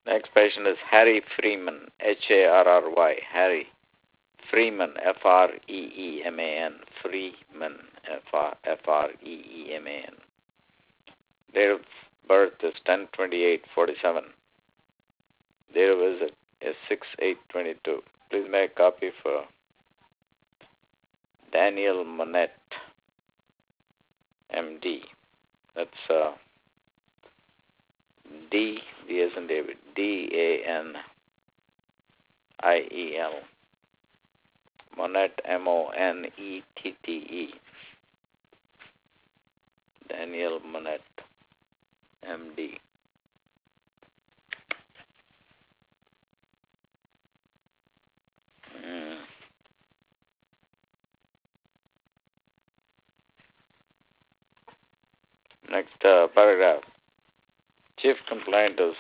Next patient is Harry Freeman, Harry, Harry Freeman, Freeman, Freeman, Freeman. Date of birth is 10/28/47. Date of visit is 6/8/22. Please make a copy for Daniel Monette, MD. That's D as in David, DANIEL. Monette, MONETTE. Daniel Monette, MD. Next paragraph. Chief complaint is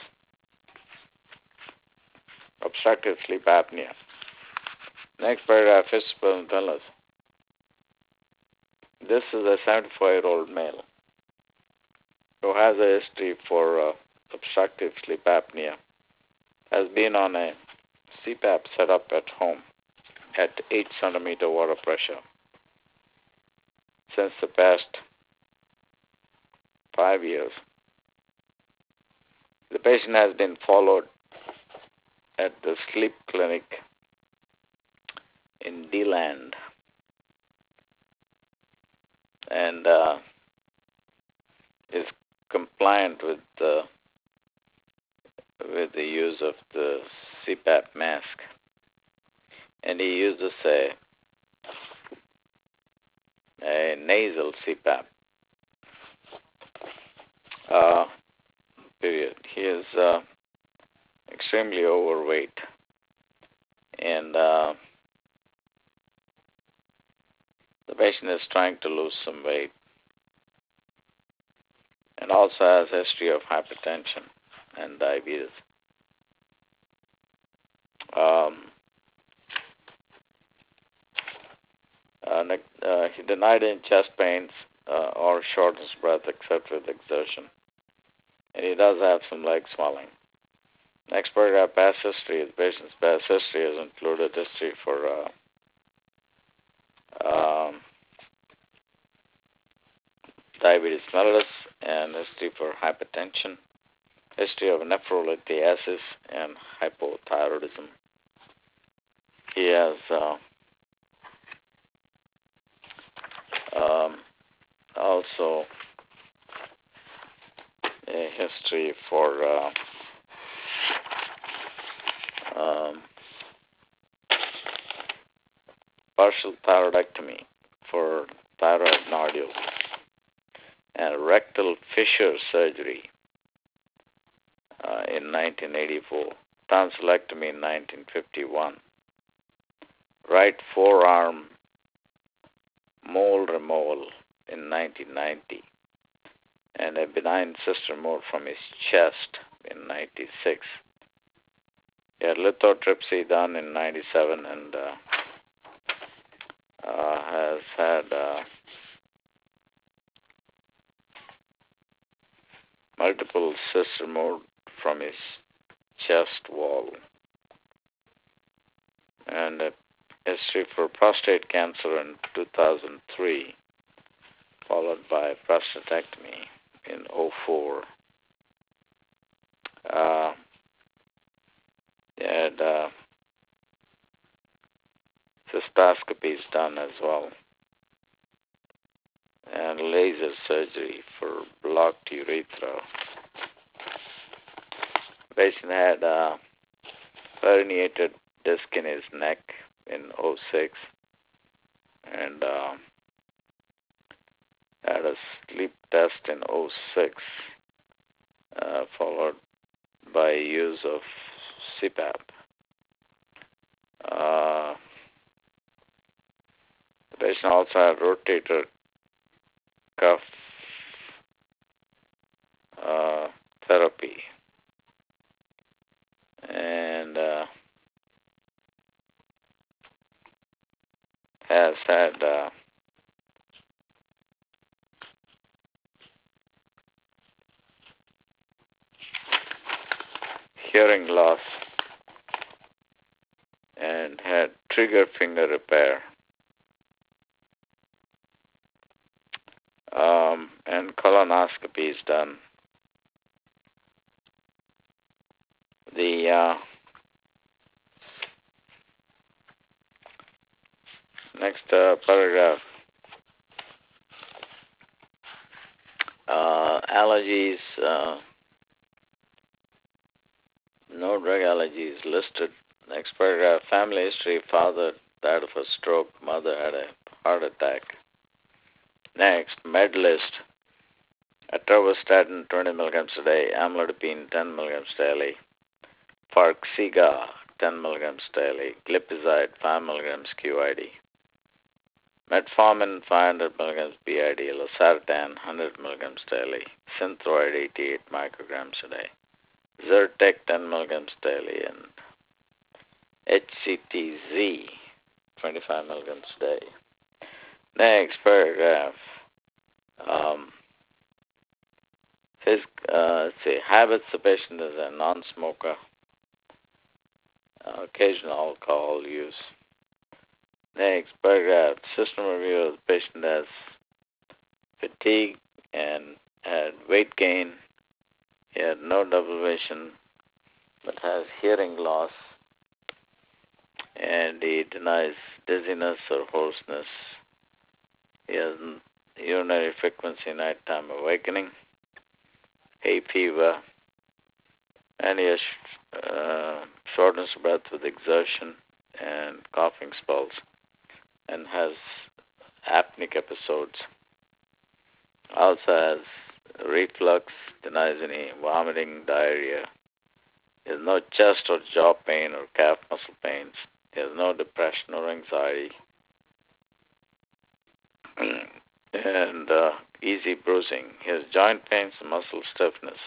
obstructive sleep apnea. Next paragraph, Fitzgerald will tell us. This is a 74-year-old male who has a history for obstructive sleep apnea, has been on a CPAP setup at home at 8 centimeter water pressure since the past 5 years. The patient has been followed at the sleep clinic in DeLand and is compliant with the use of the CPAP mask, and he uses a nasal CPAP. Period. He is extremely overweight, and the patient is trying to lose some weight, and also has a history of hypertension and diabetes. He denied any chest pains or shortness of breath except with exertion. And he does have some leg swelling. Next paragraph, past history. The patient's past history has included history for diabetes mellitus and history for hypertension, history of nephrolithiasis and hypothyroidism. He has also a history for partial thyroidectomy for thyroid nodules and rectal fissure surgery in 1984, tonsillectomy in 1951, right forearm mole removal in 1990, and a benign cyst removed from his chest in 96. He had lithotripsy done in 97 and has had multiple cysts removed from his chest wall, and a history for prostate cancer in 2003, followed by prostatectomy in 2004. He had cystoscopies done as well, and laser surgery for blocked urethra. The patient had herniated disc in his neck in 2006 and had a sleep test in 2006, followed by use of CPAP. The patient also had rotator cuff therapy and has had hearing loss and had trigger finger repair. And colonoscopy is done. The next paragraph, allergies, no drug allergies listed. Next paragraph, family history, father died of a stroke, mother had a heart attack. Next, med list, atorvastatin 20 milligrams a day, amlodipine 10 milligrams daily, Farxiga 10 milligrams daily, glipizide 5 milligrams QID, metformin 500 milligrams BID, losartan 100 milligrams daily, synthroid 88 micrograms a day, Zyrtec 10 milligrams daily, and HCTZ 25 milligrams a day. Next paragraph. Let's see, habits the patient is a non-smoker, occasional alcohol use. Next paragraph, system review, the patient has fatigue and had weight gain. He had no double vision but has hearing loss, and he denies dizziness or hoarseness. He has urinary frequency, nighttime awakening, hay fever, and he has shortness of breath with exertion and coughing spells, and has apneic episodes. Also has reflux, denies any vomiting, diarrhea. He has no chest or jaw pain or calf muscle pains. He has no depression or anxiety. And easy bruising. He has joint pains and muscle stiffness.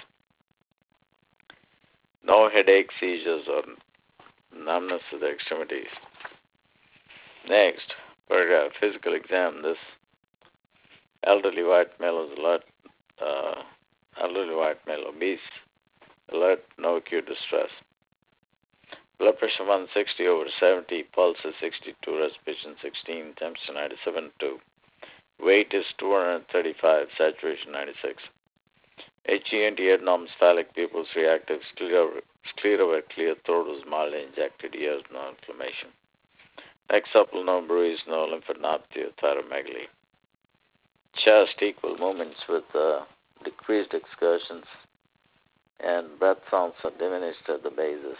No headache, seizures, or numbness of the extremities. Next, paragraph, physical exam. This elderly white male is alert, elderly white male, obese, alert, no acute distress. Blood pressure 160 over 70, pulse is 62, respiration 16, temperature 97.2. Weight is 235, saturation 96. HENT abnormal phallic pupils reactive, sclera were clear, throat was mildly injected, ears no inflammation. Next, supple, no bruise, no lymphadenopathy or thyromegaly. Chest, equal movements with decreased excursions, and breath sounds are diminished at the bases.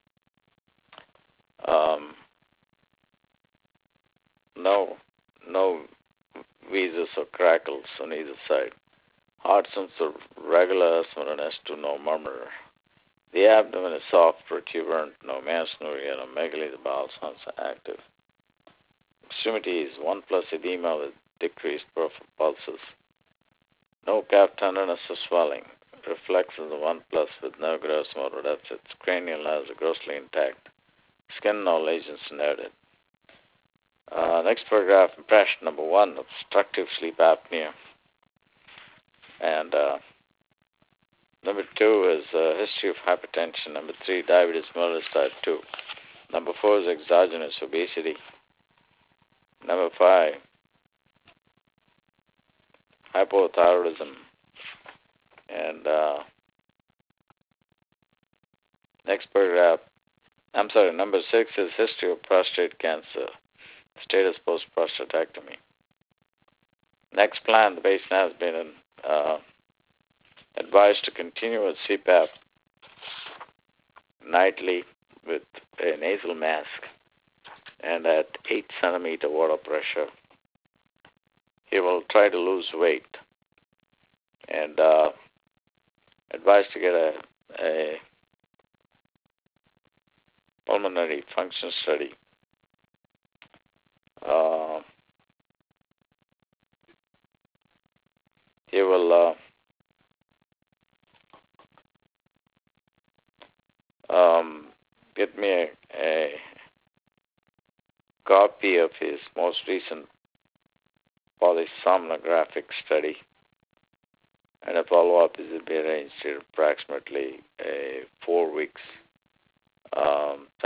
No wheezes or crackles on either side. Heart sounds are regular, S1 and S2, no murmur. The abdomen is soft, protuberant, no masonry, no megaly. The bowel sounds are active. Extremities, 1 plus edema with decreased peripheral pulses. No calf tenderness or swelling. Reflexes of 1 plus with no gross motor deficits. Cranial nerves are grossly intact. Skin no lesions noted. Next paragraph, impression number 1, obstructive sleep apnea. And number 2 is history of hypertension. Number 3, diabetes mellitus type 2. Number 4 is exogenous obesity. Number 5, hypothyroidism. And next paragraph, number 6 is history of prostate cancer, status post-prostatectomy. Next plan, the patient has been advised to continue with CPAP nightly with a nasal mask and at 8 centimeter water pressure. He will try to lose weight and advised to get a pulmonary function study. He will get me a copy of his most recent polysomnographic study, and a follow-up is to be arranged in approximately 4 weeks.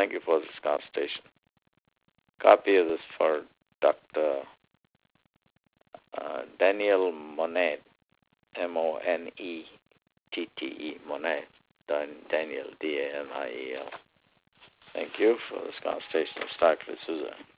Thank you for this consultation. Copy of this for Dr. Daniel Monet, Monettete, Monet, Daniel, Daniel. Thank you for this consultation of Stock D'Souza.